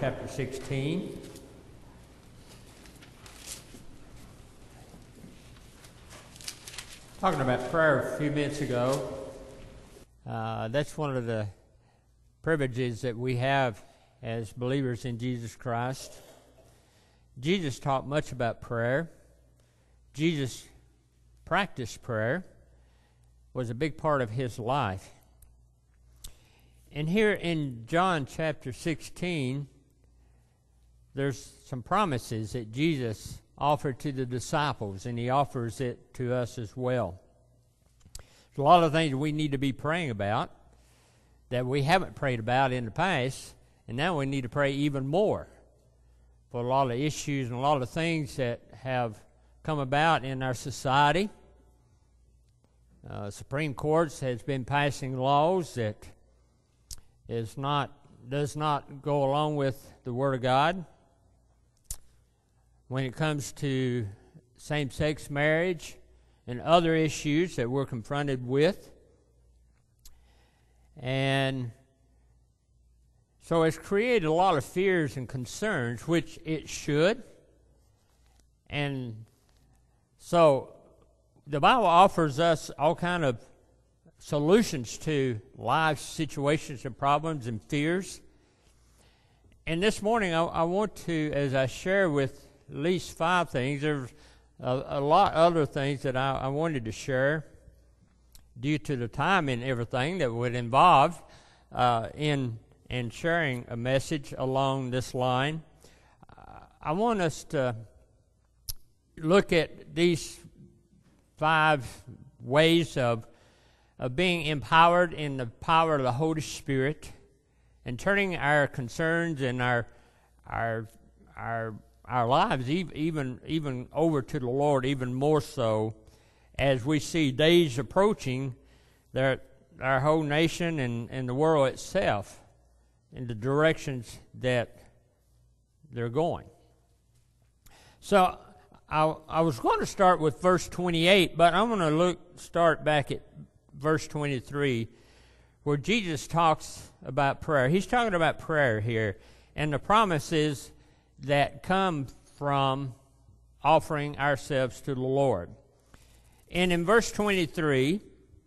chapter 16. Talking about prayer a few minutes ago. That's one of the privileges that we have as believers in Jesus Christ. Jesus taught much about prayer. Jesus practiced prayer. Was a big part of his life. And here in John chapter 16, there's some promises that Jesus offered to the disciples, and he offers it to us as well. There's a lot of things we need to be praying about that we haven't prayed about in the past, and now we need to pray even more for a lot of issues and a lot of things that have come about in our society. Supreme Court has been passing laws that does not go along with the Word of God. When it comes to same-sex marriage and other issues that we're confronted with. And so it's created a lot of fears and concerns, which it should. And so the Bible offers us all kind of solutions to life situations and problems and fears. And this morning I want to, as I share with at least 5 things, there's a lot of other things that I wanted to share due to the time and everything that would involve in sharing a message along this line. I want us to look at these 5 ways of being empowered in the power of the Holy Spirit and turning our concerns and our lives even over to the Lord, even more so as we see days approaching that our whole nation and the world itself in the directions that they're going. So I was going to start with verse 28, but I'm going to start back at verse 23, where Jesus talks about prayer. He's talking about prayer here, and the promises that come from offering ourselves to the Lord. And in verse 23,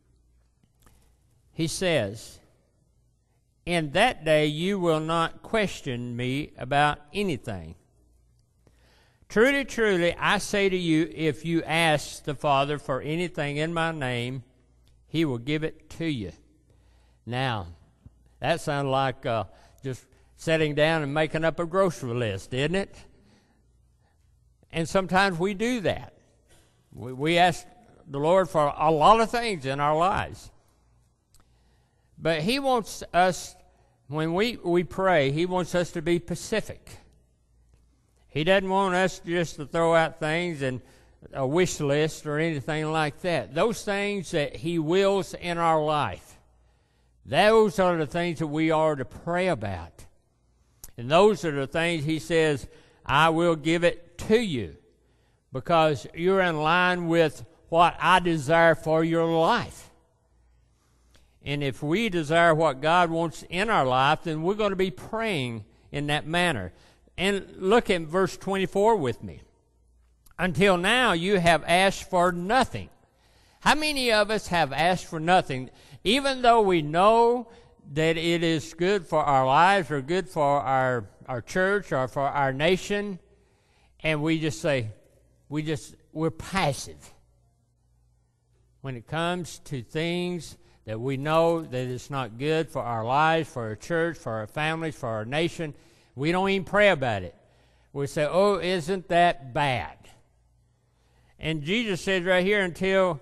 he says, "In that day you will not question me about anything. Truly, truly, I say to you, if you ask the Father for anything in my name, he will give it to you." Now, that sounds like just sitting down and making up a grocery list, isn't it? And sometimes we do that. We ask the Lord for a lot of things in our lives. But he wants us, when we pray, he wants us to be specific. He doesn't want us just to throw out things and a wish list or anything like that. Those things that he wills in our life, those are the things that we are to pray about. And those are the things he says, I will give it to you because you're in line with what I desire for your life. And if we desire what God wants in our life, then we're going to be praying in that manner. And look at verse 24 with me. Until now you have asked for nothing. How many of us have asked for nothing, even though we know that it is good for our lives or good for our church or for our nation, and we just say, we're passive when it comes to things that we know that it's not good for our lives, for our church, for our families, for our nation. We don't even pray about it. We say, oh, isn't that bad? And Jesus says right here, until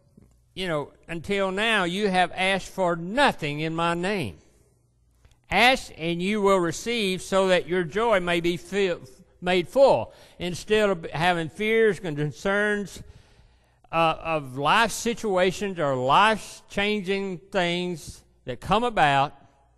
now you have asked for nothing in my name. Ask and you will receive, so that your joy may be made full. Instead of having fears and concerns of life situations or life-changing things that come about,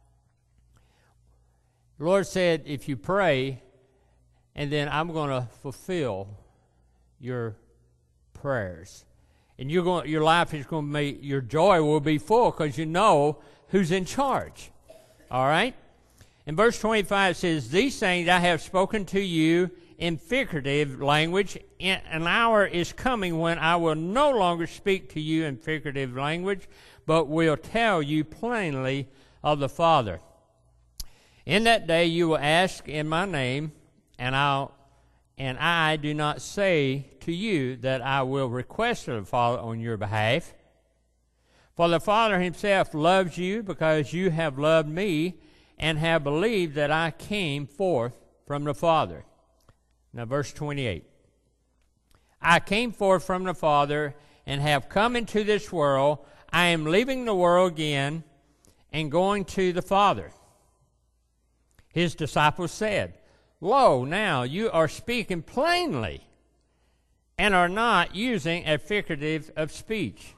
the Lord said, if you pray, and then I'm going to fulfill your prayers. And your life is going to be, your joy will be full because you know who's in charge. All right? In verse 25 it says, "These things I have spoken to you in figurative language. An hour is coming when I will no longer speak to you in figurative language, but will tell you plainly of the Father. In that day you will ask in my name, and I do not say to you that I will request of the Father on your behalf. For the Father himself loves you because you have loved me and have believed that I came forth from the Father." Now verse 28. "I came forth from the Father and have come into this world. I am leaving the world again and going to the Father." His disciples said, "Lo, now you are speaking plainly and are not using a figurative of speech.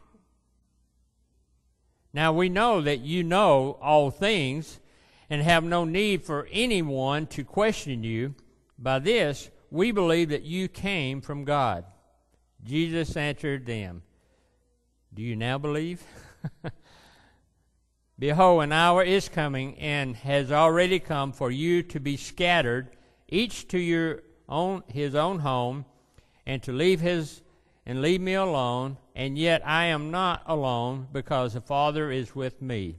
Now we know that you know all things and have no need for anyone to question you. By this we believe that you came from God." Jesus answered them, "Do you now believe? Behold, an hour is coming and has already come for you to be scattered, each to his own home, and to leave me alone. And yet I am not alone, because the Father is with me."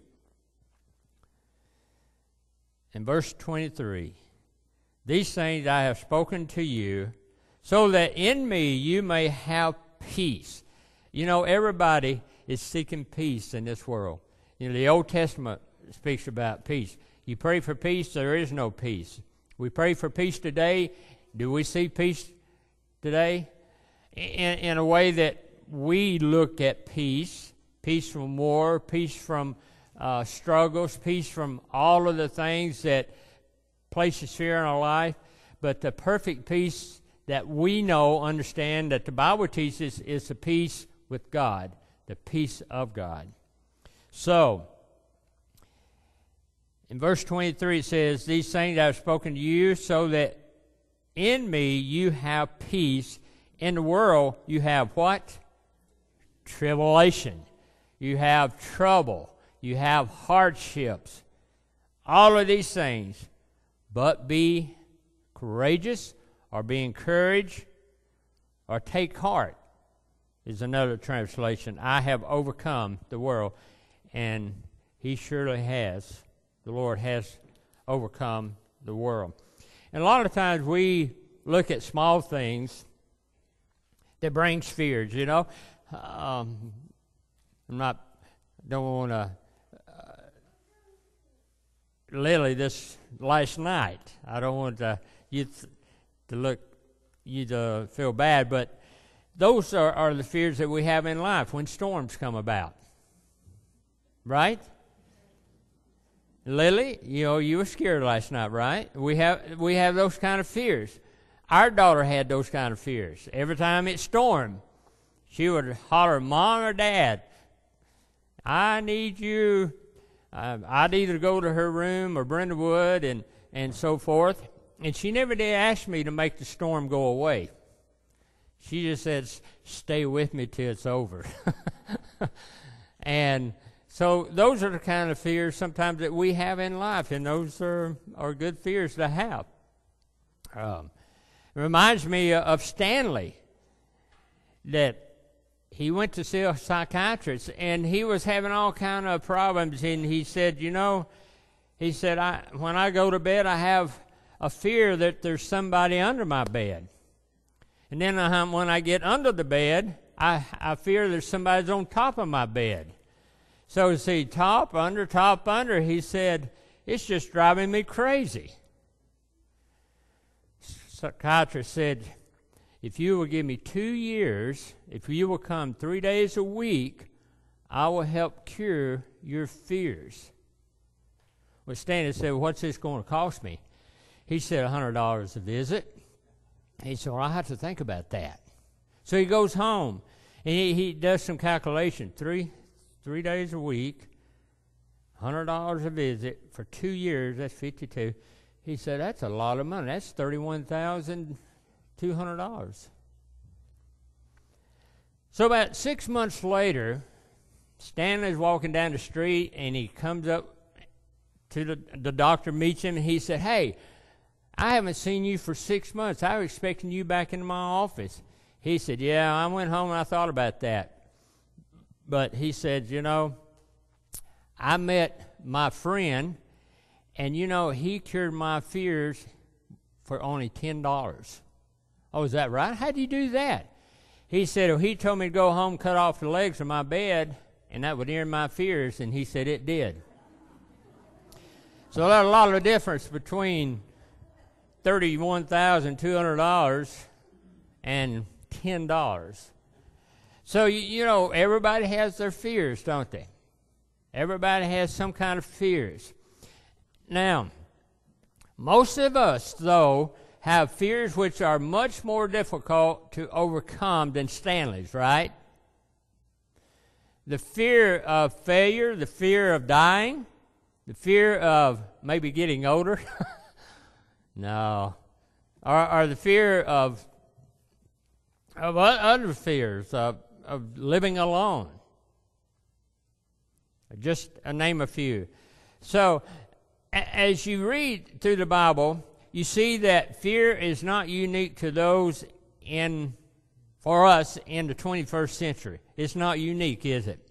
In verse 23, "These things I have spoken to you, so that in me you may have peace." You know, everybody is seeking peace in this world. You know, the Old Testament speaks about peace. You pray for peace, there is no peace. We pray for peace today. Do we see peace today? In a way that we look at peace from war, peace from struggles, peace from all of the things that places fear in our life. But the perfect peace that we know, understand, that the Bible teaches is the peace with God, the peace of God. So, in verse 23 it says, "These things I have spoken to you, so that in me you have peace. In the world you have" what? Tribulation. You have trouble. You have hardships. All of these things. "But be courageous," or "be encouraged," or "take heart" is another translation. "I have overcome the world." And he surely has. The Lord has overcome the world. And a lot of times we look at small things that brings fears, you know. Don't want to Lily this last night. I don't want you to feel bad, but those are the fears that we have in life when storms come about. Right? Lily, you know, you were scared last night, right? We have those kind of fears. Our daughter had those kind of fears. Every time it stormed, she would holler, "Mom or Dad, I need you." I'd either go to her room or Brenda would, and so forth. And she never did ask me to make the storm go away. She just said, "Stay with me till it's over." And so those are the kind of fears sometimes that we have in life, and those are good fears to have. It reminds me of Stanley, that he went to see a psychiatrist, and he was having all kind of problems, and he said, when I go to bed, I have a fear that there's somebody under my bed. And then when I get under the bed, I fear there's somebody's on top of my bed. So see, top, under, he said, "It's just driving me crazy." Psychiatrist said, "If you will give me 2 years, if you will come 3 days a week, I will help cure your fears." Well, Stanley said, "What's this going to cost me?" He said, $100 a visit. He said, "Well, I have to think about that." So he goes home, and he does some calculation. Three days a week, $100 a visit for 2 years, that's 52. He said, "That's a lot of money. That's $31,200. So about 6 months later, Stanley's walking down the street, and he comes up the doctor meets him, and he said, "Hey, I haven't seen you for 6 months. I was expecting you back in my office." He said, "Yeah, I went home and I thought about that." But he said, "I met my friend, and he cured my fears for only $10. "Oh, is that right? How did you do that?" He said, "Well, he told me to go home, cut off the legs of my bed, and that would end my fears," and he said it did. So there's a lot of difference between $31,200 and $10. So, everybody has their fears, don't they? Everybody has some kind of fears. Now, most of us, though, have fears which are much more difficult to overcome than Stanley's, right? The fear of failure, the fear of dying, the fear of maybe getting older. No. Or the fear of other fears, of living alone. Just to name a few. So, as you read through the Bible, you see that fear is not unique to those for us in the 21st century. It's not unique, is it?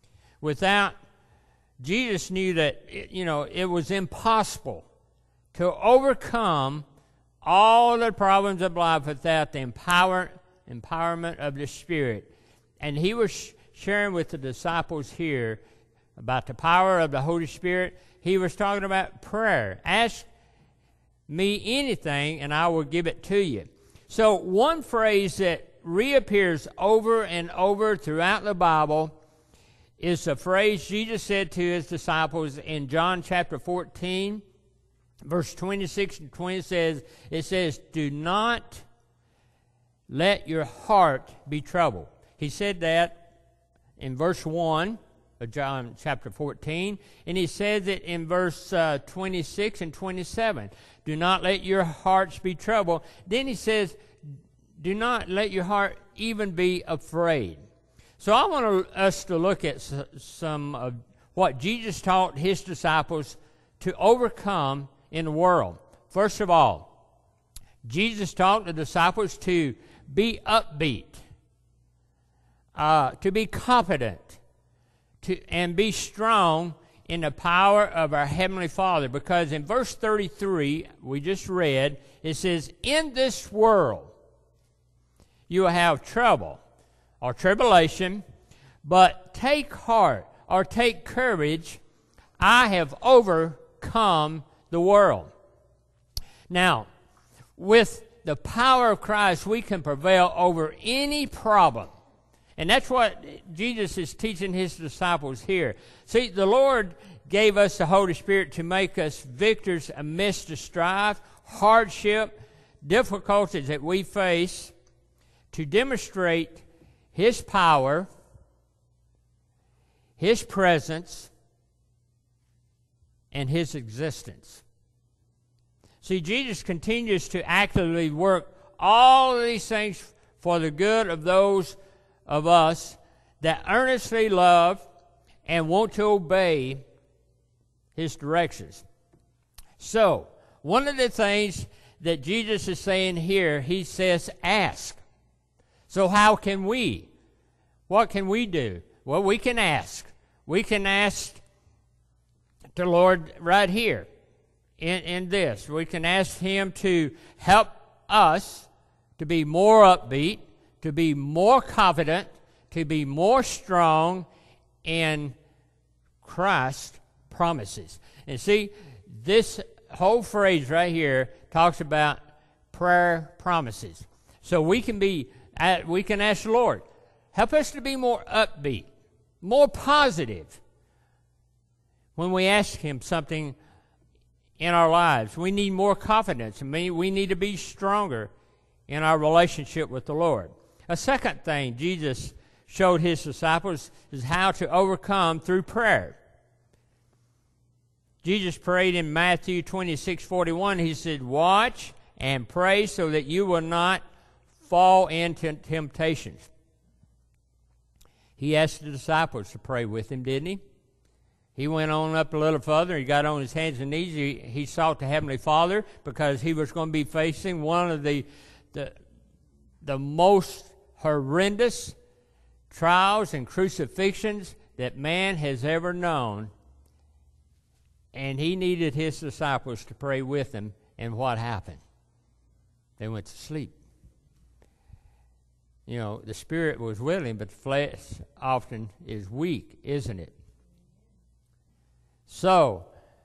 Jesus knew that, it was impossible to overcome all the problems of life without the empowerment of the Spirit. And he was sharing with the disciples here about the power of the Holy Spirit. He was talking about prayer. Ask me anything, and I will give it to you. So one phrase that reappears over and over throughout the Bible is the phrase Jesus said to his disciples in John chapter 14, verse 26 and 20 it says, "Do not let your heart be troubled." He said that in verse 1 of John chapter 14, and he says it in verse 26 and 27. "Do not let your hearts be troubled." Then he says, "Do not let your heart even be afraid." So I want us to look at some of what Jesus taught his disciples to overcome in the world. First of all, Jesus taught the disciples to be upbeat, to be confident, and be strong in the power of our Heavenly Father. Because in verse 33, we just read, it says, "In this world you will have trouble or tribulation, but take heart," or take courage, "I have overcome the world." Now, with the power of Christ, we can prevail over any problem. And that's what Jesus is teaching his disciples here. See, the Lord gave us the Holy Spirit to make us victors amidst the strife, hardship, difficulties that we face, to demonstrate his power, his presence, and his existence. See, Jesus continues to actively work all of these things for the good of those of us that earnestly love and want to obey his directions. So, one of the things that Jesus is saying here, he says, ask. So how can we? What can we do? Well, we can ask. We can ask the Lord right here in this. We can ask him to help us to be more upbeat, to be more confident, to be more strong in Christ's promises. And see, this whole phrase right here talks about prayer promises. So we can ask the Lord, help us to be more upbeat, more positive when we ask him something in our lives. We need more confidence. We need to be stronger in our relationship with the Lord. A second thing Jesus showed his disciples is how to overcome through prayer. Jesus prayed in Matthew 26:41. He said, "Watch and pray so that you will not fall into temptations." He asked the disciples to pray with him, didn't he? He went on up a little further. He got on his hands and knees. He sought the Heavenly Father because he was going to be facing one of the most horrendous trials and crucifixions that man has ever known. And he needed his disciples to pray with him. And what happened? They went to sleep. You know, the spirit was willing, but the flesh often is weak, isn't it? So,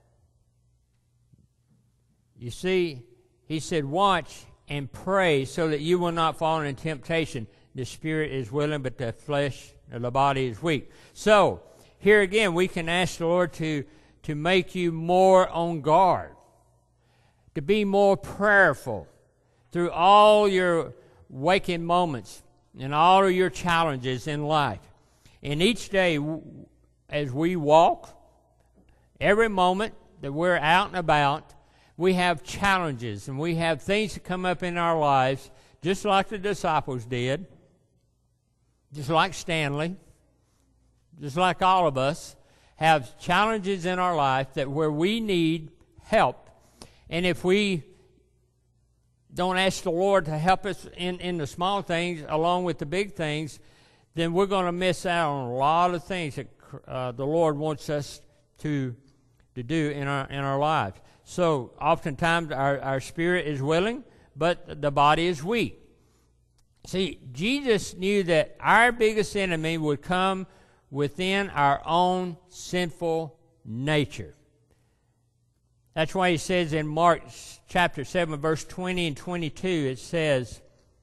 you see, he said, watch and pray so that you will not fall into temptation. The spirit is willing, but the flesh, or the body is weak. So, here again, we can ask the Lord to make you more on guard, to be more prayerful through all your waking moments and all of your challenges in life. And each day, as we walk, every moment that we're out and about, we have challenges and we have things that come up in our lives, just like the disciples did, just like Stanley, just like all of us, have challenges in our life that where we need help. And if we don't ask the Lord to help us in the small things along with the big things, then we're going to miss out on a lot of things that the Lord wants us to do in our lives. So oftentimes our spirit is willing, but the body is weak. See, Jesus knew that our biggest enemy would come within our own sinful nature. That's why he says in Mark chapter 7, verse 20 and 22, it says,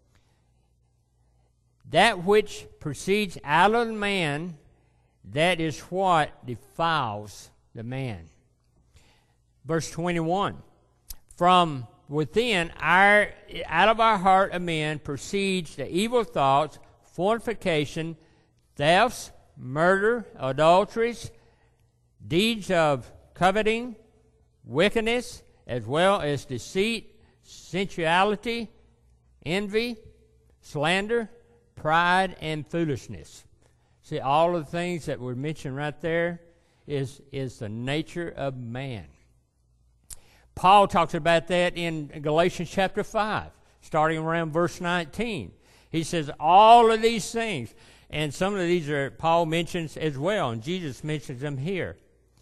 that which proceeds out of the man, that is what defiles the man. Verse 21, from within out of our heart of men proceeds the evil thoughts, fornication, thefts, murder, adulteries, deeds of coveting, wickedness, as well as deceit, sensuality, envy, slander, pride, and foolishness. See, all of the things that were mentioned right there is the nature of man. Paul talks about that in Galatians chapter 5, starting around verse 19. He says all of these things, and some of these are Paul mentions as well, and Jesus mentions them here.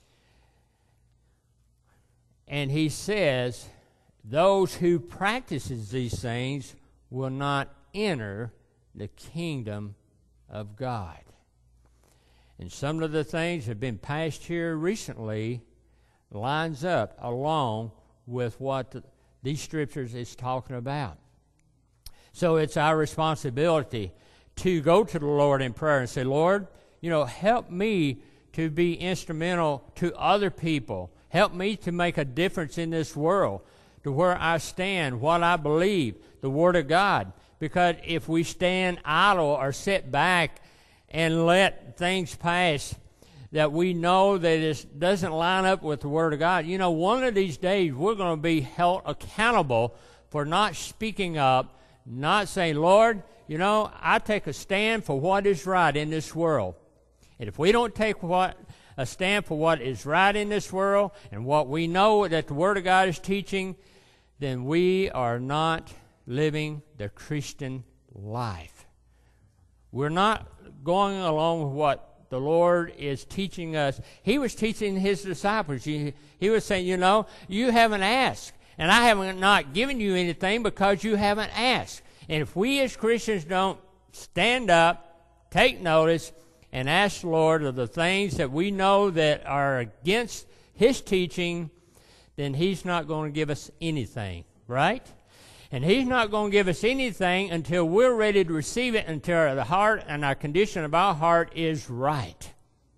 And he says, those who practices these things will not enter the kingdom of God. And some of the things that have been passed here recently lines up along with what these scriptures is talking about. So it's our responsibility to go to the Lord in prayer and say, Lord, help me to be instrumental to other people. Help me to make a difference in this world, to where I stand, what I believe, the Word of God. Because if we stand idle or sit back and let things pass that we know that it doesn't line up with the Word of God, one of these days we're going to be held accountable for not speaking up, not saying, Lord, I take a stand for what is right in this world. And if we don't take a stand for what is right in this world and what we know that the Word of God is teaching, then we are not living the Christian life. We're not going along with what the Lord is teaching us. He was teaching his disciples. He was saying, you haven't asked, and I haven't not given you anything because you haven't asked. And if we as Christians don't stand up, take notice, and ask the Lord of the things that we know that are against his teaching, then he's not going to give us anything, right? And he's not going to give us anything until we're ready to receive it, until the heart and our condition of our heart is right.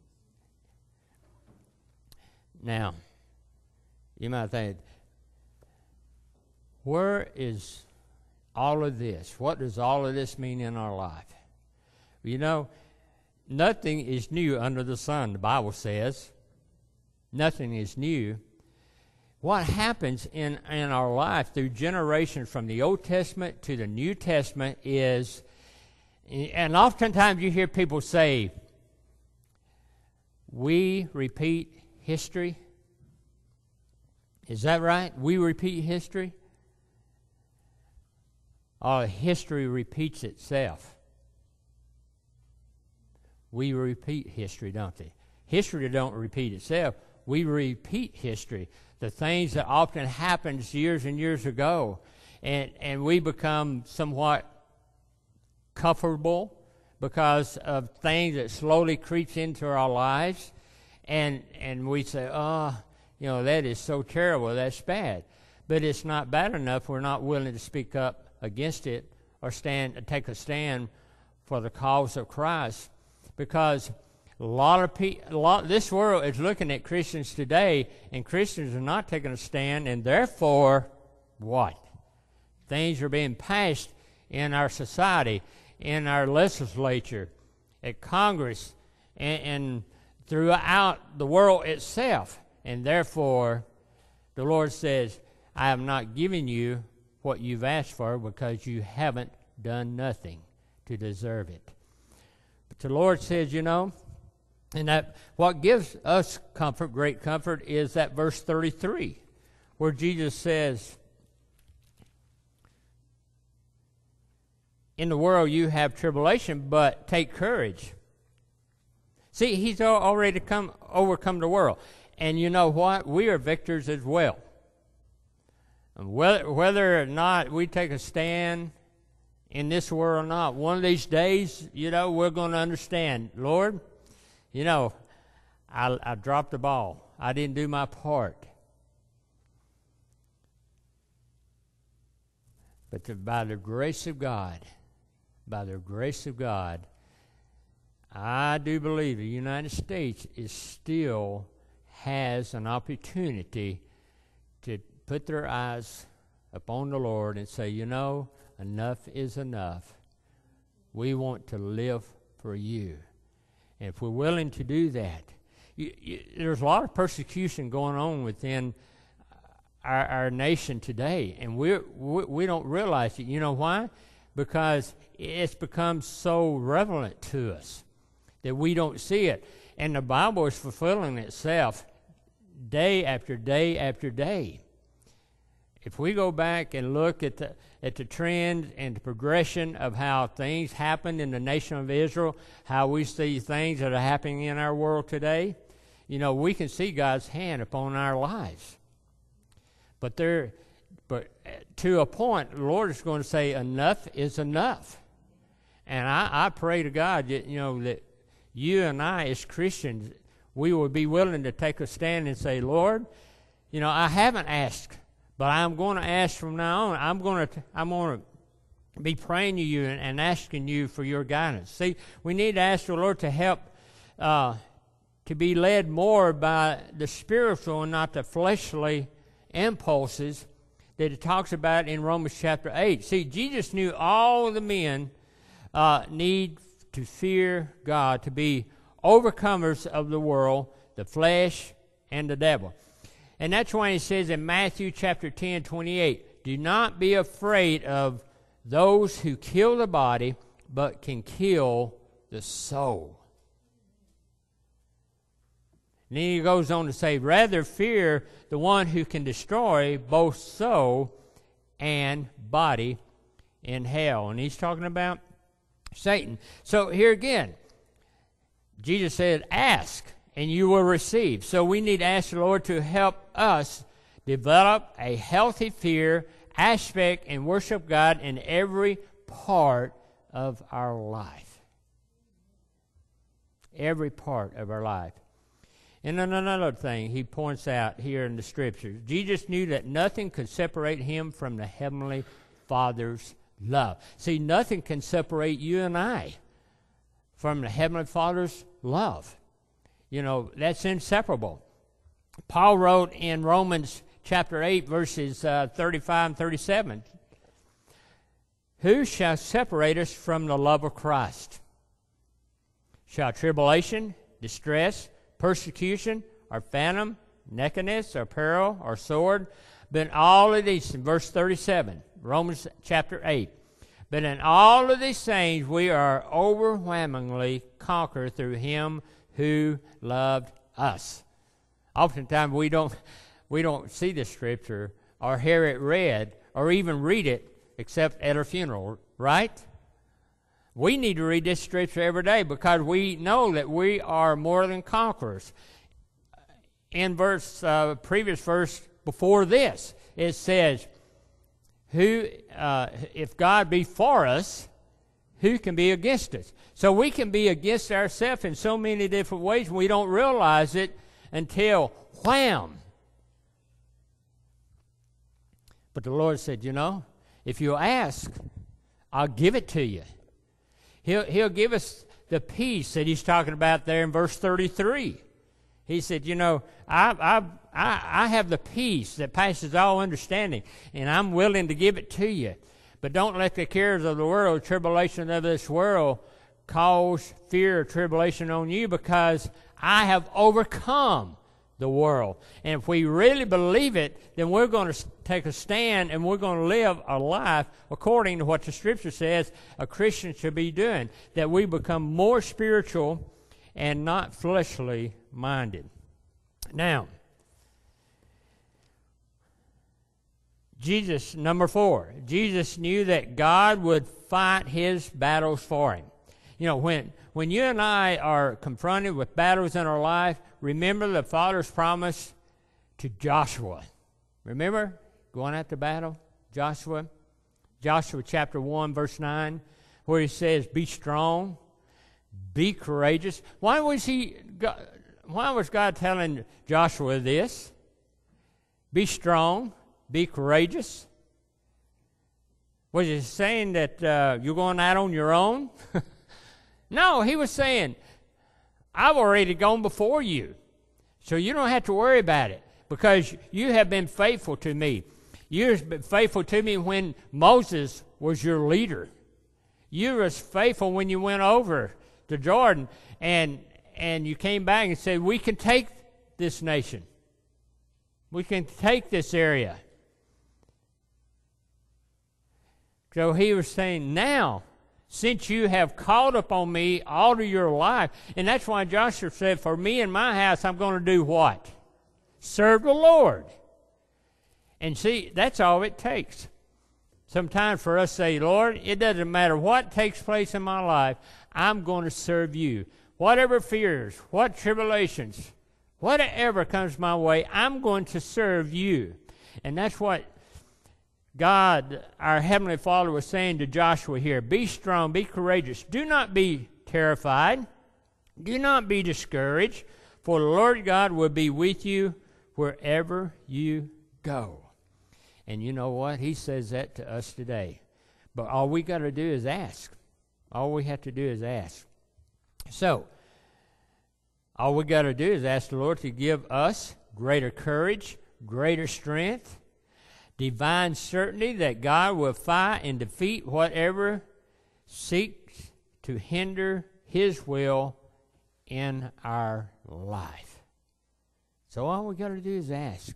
Now, you might think, where is all of this? What does all of this mean in our life? Nothing is new under the sun, the Bible says. Nothing is new. What happens in our life through generations from the Old Testament to the New Testament is, and oftentimes you hear people say, we repeat history. Is that right? We repeat history? Or history repeats itself? We repeat history, don't they? History don't repeat itself. We repeat history. The things that often happened years and years ago. And we become somewhat comfortable because of things that slowly creeps into our lives. And we say, oh, that is so terrible. That's bad. But it's not bad enough. We're not willing to speak up against it or take a stand for the cause of Christ. Because this world is looking at Christians today, and Christians are not taking a stand, and therefore, what? Things are being passed in our society, in our legislature, at Congress, and throughout the world itself. And therefore, the Lord says, I have not given you what you've asked for because you haven't done nothing to deserve it. But the Lord says, and that what gives us comfort, great comfort, is that verse 33, where Jesus says, in the world you have tribulation, but take courage. See, he's already overcome the world. And you know what? We are victors as well. And whether or not we take a stand in this world or not, one of these days, we're going to understand, Lord, I dropped the ball. I didn't do my part. But by the grace of God, I do believe the United States still has an opportunity to put their eyes upon the Lord and say, enough is enough. We want to live for you. And if we're willing to do that, there's a lot of persecution going on within our nation today, and we don't realize it. You know why? Because it's become so relevant to us that we don't see it. And the Bible is fulfilling itself day after day after day. If we go back and look at the trend and the progression of how things happened in the nation of Israel, how we see things that are happening in our world today, we can see God's hand upon our lives. But to a point, the Lord is going to say, enough is enough. And I pray to God that, that you and I as Christians, we will be willing to take a stand and say, Lord, I haven't asked, but I'm going to ask from now on. I'm going to be praying to you and asking you for your guidance. See, we need to ask the Lord to help to be led more by the spiritual and not the fleshly impulses that it talks about in Romans chapter 8. See, Jesus knew all the men need to fear God, to be overcomers of the world, the flesh, and the devil. And that's why he says in Matthew chapter 10:28, do not be afraid of those who kill the body, but can kill the soul. And then he goes on to say, rather fear the one who can destroy both soul and body in hell. And he's talking about Satan. So here again, Jesus said, ask and you will receive. So we need to ask the Lord to help us develop a healthy fear aspect and worship God in every part of our life. Every part of our life. And then another thing he points out here in the Scriptures, Jesus knew that nothing could separate him from the Heavenly Father's love. See, nothing can separate you and I from the Heavenly Father's love. That's inseparable. Paul wrote in Romans chapter 8, verses 35 and 37, who shall separate us from the love of Christ? Shall tribulation, distress, persecution, or phantom, nakedness, or peril, or sword? But in all of these, in verse 37, Romans chapter 8, but in all of these things we are overwhelmingly conquered through him who loved us. Oftentimes we don't see the scripture or hear it read or even read it except at a funeral, right? We need to read this scripture every day because we know that we are more than conquerors. In previous verse before this, it says, if God be for us, who can be against us? So we can be against ourselves in so many different ways, and we don't realize it until wham. But the Lord said, if you ask, I'll give it to you. He'll give us the peace that he's talking about there in verse 33. He said, I have the peace that passes all understanding, and I'm willing to give it to you. But don't let the cares of the world, tribulation of this world, cause fear or tribulation on you, because I have overcome the world. And if we really believe it, then we're going to take a stand and we're going to live a life according to what the Scripture says a Christian should be doing, that we become more spiritual and not fleshly minded. Now, number 4, Jesus knew that God would fight his battles for him. When you and I are confronted with battles in our life, remember the Father's promise to Joshua. Remember going out to battle? Joshua chapter 1, verse 9, where he says, be strong, be courageous. Why was God telling Joshua this? Be strong, be courageous. Was he saying that you're going out on your own? No, he was saying, I've already gone before you, so you don't have to worry about it, because you have been faithful to me. You have been faithful to me when Moses was your leader. You were faithful when you went over to Jordan, and you came back and said, we can take this nation. We can take this area. So he was saying, now, since you have called upon me all of your life, and that's why Joshua said, for me and my house, I'm going to do what? Serve the Lord. And see, that's all it takes. Sometimes for us to say, Lord, it doesn't matter what takes place in my life, I'm going to serve you. Whatever fears, what tribulations, whatever comes my way, I'm going to serve you. And that's what God, our Heavenly Father, was saying to Joshua here. Be strong, be courageous. Do not be terrified. Do not be discouraged, for the Lord God will be with you wherever you go. And you know what? He says that to us today. But all we got to do is ask. All we have to do is ask. So, all we got to do is ask the Lord to give us greater courage, greater strength, divine certainty that God will fight and defeat whatever seeks to hinder his will in our life. So all we got to do is ask.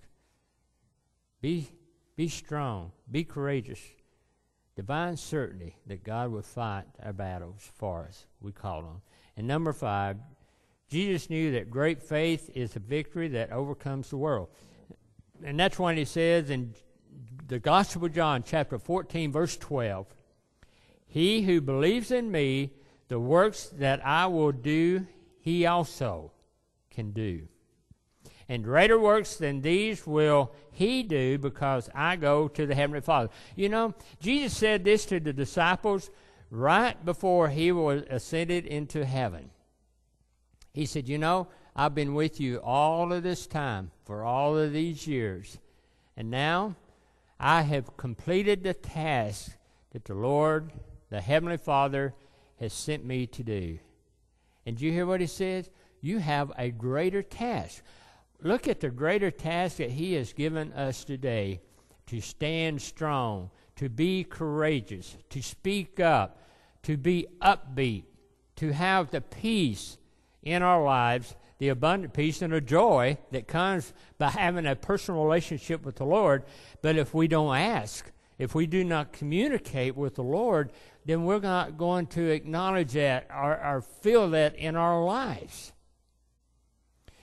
Be strong. Be courageous. Divine certainty that God will fight our battles for us. We call on. And number 5, Jesus knew that great faith is a victory that overcomes the world. And that's when he says in the Gospel of John, chapter 14, verse 12, he who believes in me, the works that I will do, he also can do. And greater works than these will he do, because I go to the Heavenly Father. Jesus said this to the disciples right before he was ascended into heaven. He said, I've been with you all of this time, for all of these years. And now I have completed the task that the Lord, the Heavenly Father, has sent me to do. And do you hear what he says? You have a greater task. Look at the greater task that he has given us today, to stand strong, to be courageous, to speak up, to be upbeat, to have the peace in our lives, the abundant peace and the joy that comes by having a personal relationship with the Lord. But if we don't ask, if we do not communicate with the Lord, then we're not going to acknowledge that or feel that in our lives.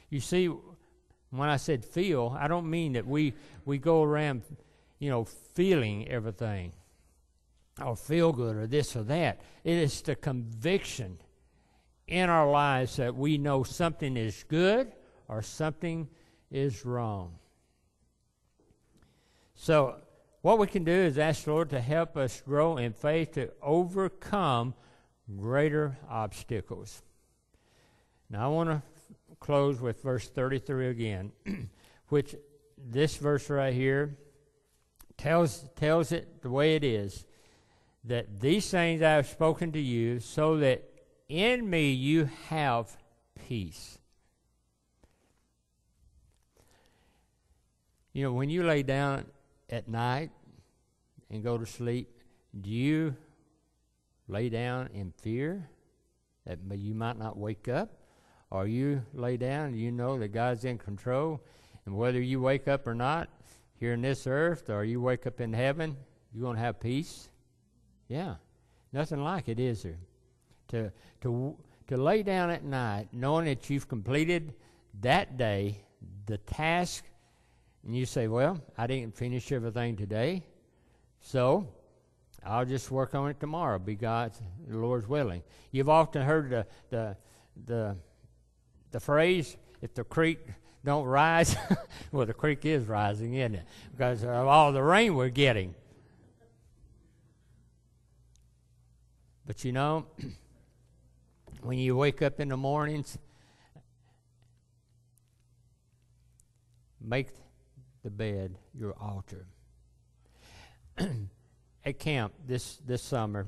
You see, when I said feel, I don't mean that we go around, feeling everything or feel good or this or that. It is the conviction in our lives that we know something is good or something is wrong. So what we can do is ask the Lord to help us grow in faith to overcome greater obstacles. Now I want to close with verse 33 again, which this verse right here tells it the way it is, that these things I have spoken to you, so that in me you have peace. When you lay down at night and go to sleep, do you lay down in fear that you might not wake up? Or you lay down and you know that God's in control, and whether you wake up or not here in this earth or you wake up in heaven, you're going to have peace? Yeah. Nothing like it, is there? To lay down at night knowing that you've completed that day, the task, and you say, well, I didn't finish everything today, so I'll just work on it tomorrow, be the Lord's willing. You've often heard the phrase, if the creek don't rise, well, the creek is rising, isn't it? Because of all the rain we're getting. But when you wake up in the mornings, make the bed your altar. At camp this summer,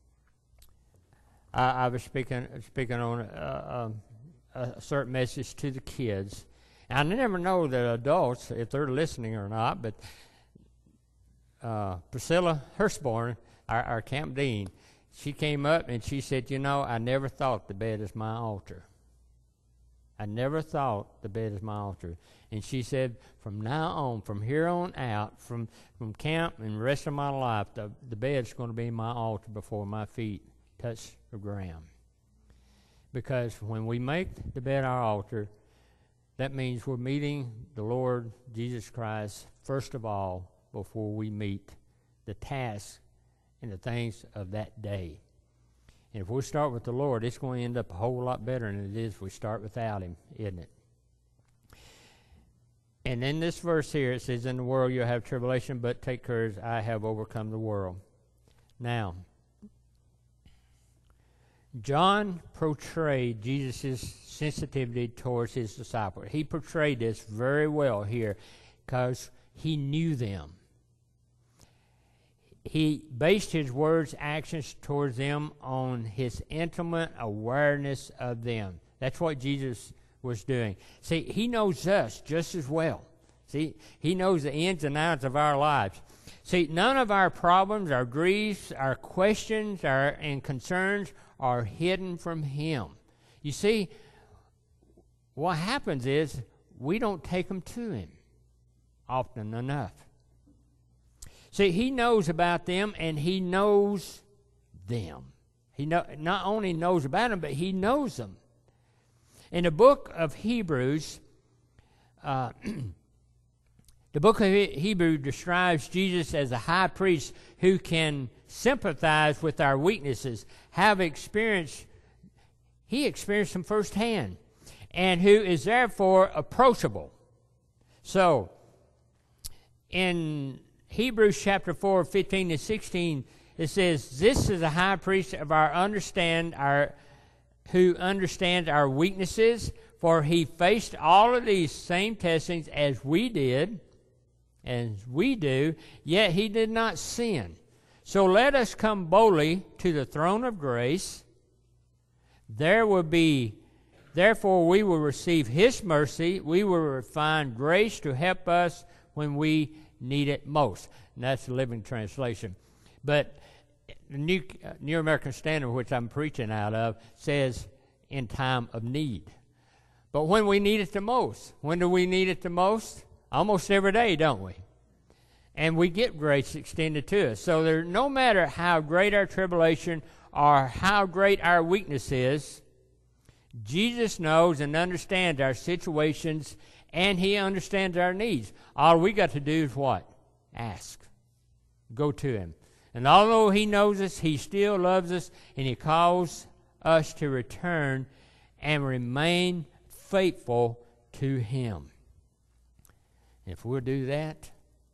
I was speaking on a certain message to the kids. And I never know the adults, if they're listening or not, but Priscilla Hurstborn, our camp dean, she came up and she said, I never thought the bed is my altar. I never thought the bed is my altar. And she said, from now on, from here on out, from camp and the rest of my life, the bed's going to be my altar before my feet touch the ground. Because when we make the bed our altar, that means we're meeting the Lord Jesus Christ first of all before we meet the tasks and the things of that day. And if we start with the Lord, it's going to end up a whole lot better than it is if we start without Him, isn't it? And in this verse here, it says, in the world you'll have tribulation, but take courage, I have overcome the world. Now, John portrayed Jesus' sensitivity towards his disciples. He portrayed this very well here because he knew them. He based his words, actions towards them on his intimate awareness of them. That's what Jesus was doing. See, he knows us just as well. See, he knows the ins and outs of our lives. See, none of our problems, our griefs, our questions, and concerns are hidden from Him. You see, what happens is we don't take them to Him often enough. See, He knows about them, and He knows them. He not only knows about them, but He knows them. In the book of Hebrews, the book of Hebrews describes Jesus as a high priest who can sympathize with our weaknesses, he experienced them firsthand, and who is therefore approachable. So, in Hebrews chapter 4, 15 to 16, it says, this is a high priest of who understands our weaknesses, for he faced all of these same testings as we did, as we do, yet he did not sin. So let us come boldly to the throne of grace. Therefore we will receive his mercy. We will find grace to help us when we need it most. And that's the Living Translation. But the New American Standard, which I'm preaching out of, says in time of need. But when we need it the most, when do we need it the most? Almost every day, don't we? And we get grace extended to us. So no matter how great our tribulation or how great our weakness is, Jesus knows and understands our situations, and He understands our needs. All we got to do is what? Ask. Go to Him. And although He knows us, He still loves us, and He calls us to return and remain faithful to Him. If we'll do that,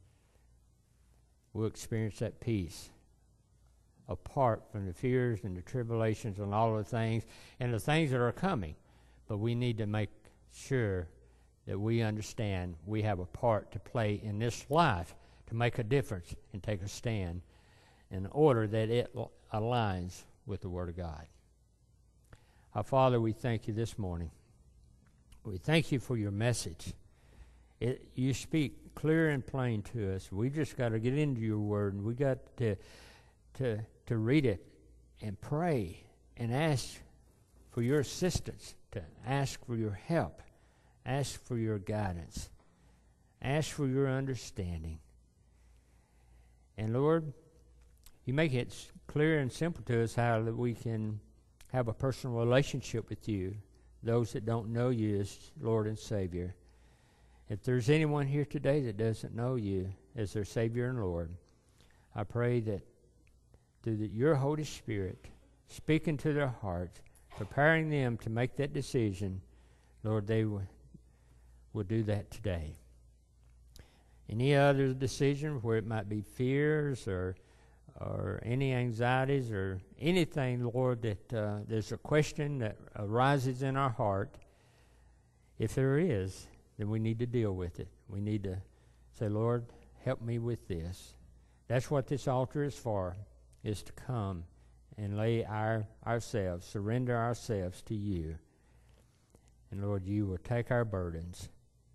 we'll experience that peace apart from the fears and the tribulations and all the things and the things that are coming. But we need to make sure that we understand we have a part to play in this life to make a difference and take a stand in order that it aligns with the Word of God. Our Father, we thank You this morning. We thank You for Your message. You speak clear and plain to us. We just got to get into Your Word, and we got to read it and pray and ask for Your assistance, to ask for Your help, ask for Your guidance, ask for Your understanding. And Lord, You make it clear and simple to us how that we can have a personal relationship with You, those that don't know You as Lord and Savior. If there's anyone here today that doesn't know You as their Savior and Lord, I pray that through Your Holy Spirit, speaking to their hearts, preparing them to make that decision, Lord, they will do that today. Any other decision where it might be fears or any anxieties or anything, Lord, that there's a question that arises in our heart, if there is, then we need to deal with it. We need to say, Lord, help me with this. That's what this altar is for, is to come and lay ourselves, surrender ourselves to You. And Lord, You will take our burdens.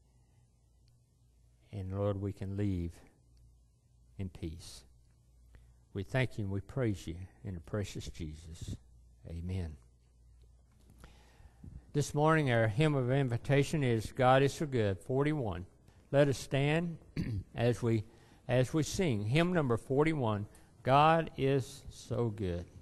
And Lord, we can leave in peace. We thank You and we praise You in the precious Jesus. Amen. This morning our hymn of invitation is God is So Good, 41. Let us stand as we sing hymn number 41, God is So Good.